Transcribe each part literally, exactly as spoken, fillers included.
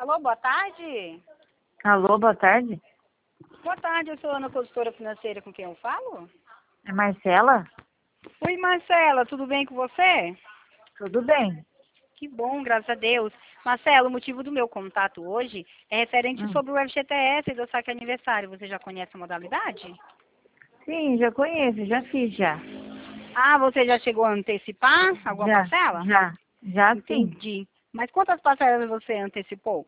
Alô, boa tarde. Alô, boa tarde. Boa tarde, eu sou a Ana, consultora financeira, com quem eu falo? É Marcela? Oi, Marcela, tudo bem com você? Tudo bem. Que bom, graças a Deus. Marcela, o motivo do meu contato hoje é referente Hum. sobre o F G T S do saque aniversário. Você já conhece a modalidade? Sim, já conheço, já fiz já. Ah, você já chegou a antecipar alguma Já, parcela? já, já sim. Entendi. Mas quantas parcelas você antecipou?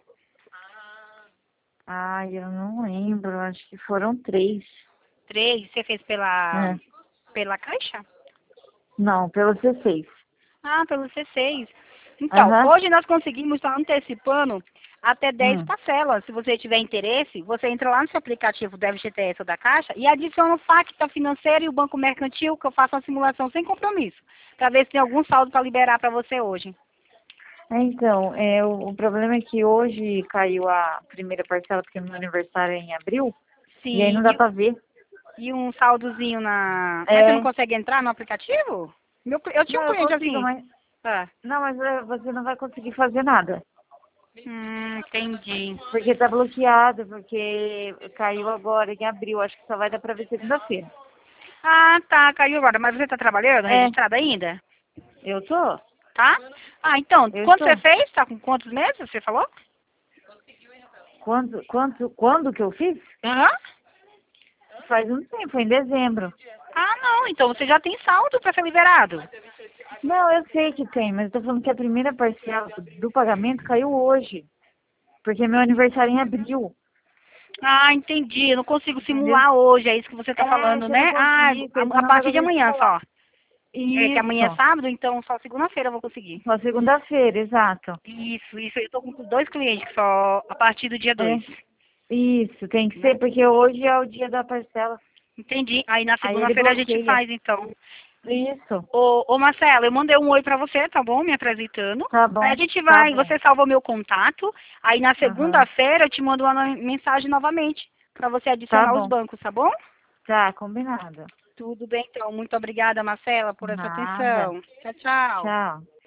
Ai, eu não lembro, acho que foram três. Três? Você fez pela, É. pela Caixa? Não, pelo C seis. Ah, pelo C seis. Então, Aham. hoje nós conseguimos estar antecipando até dez Hum. parcelas. Se você tiver interesse, você entra lá no seu aplicativo do F G T S ou da Caixa e adiciona o Facta Financeiro e o Banco Mercantil, que eu faço uma simulação sem compromisso, para ver se tem algum saldo para liberar para você hoje. É, então, é, o, o problema é que hoje caiu a primeira parcela, porque meu aniversário é em abril, e aí Sim, não dá e, pra ver. e um saldozinho na... Mas você não É, consegue entrar no aplicativo? Meu, cli- eu tinha não, um eu cliente consigo, assim. mas... Ah, Não, mas é, você não vai conseguir fazer nada. hum, entendi. Porque tá bloqueado, porque caiu agora em abril, acho que só vai dar pra ver segunda-feira. Ah, tá, caiu agora. Mas você está trabalhando, É, registrado ainda? eu tô? Tá? Ah, então, Eu quando você estou. fez? Tá com quantos meses, você falou? Quando, quando, quando que eu fiz? Aham. Faz um tempo, foi em dezembro. Ah, não, então você já tem saldo para ser liberado. Não, eu sei que tem, mas eu tô falando que a primeira parcela do, do pagamento caiu hoje. Porque meu aniversário é em abril, Ah, entendi. Eu não consigo entendeu? simular hoje, é isso que você está É, falando, você não né? Ah, conseguir, porque a, a senão vai partir de conseguir amanhã simular. só. É que amanhã é Isso, sábado, então só segunda-feira eu vou conseguir. só segunda-feira, exato. Isso, isso. Eu tô com dois clientes que só a partir do dia É, dois, isso, tem que né? ser, porque hoje é o dia da parcela. Entendi. Aí na Aí ele segunda-feira a gente bloqueia. faz, então. Isso, Ô, ô Marcela, eu mandei um oi pra você, tá bom? Me apresentando. tá Aí a bom, gente tá vai, bom. você salvou meu contato. Aí na Aham, segunda-feira eu te mando uma no- mensagem novamente pra você tá adicionar os bom. bancos, tá bom? Tá, combinado. Tudo bem, então. Muito obrigada, Marcela, por essa Nada. atenção. Tchau, tchau. Tchau.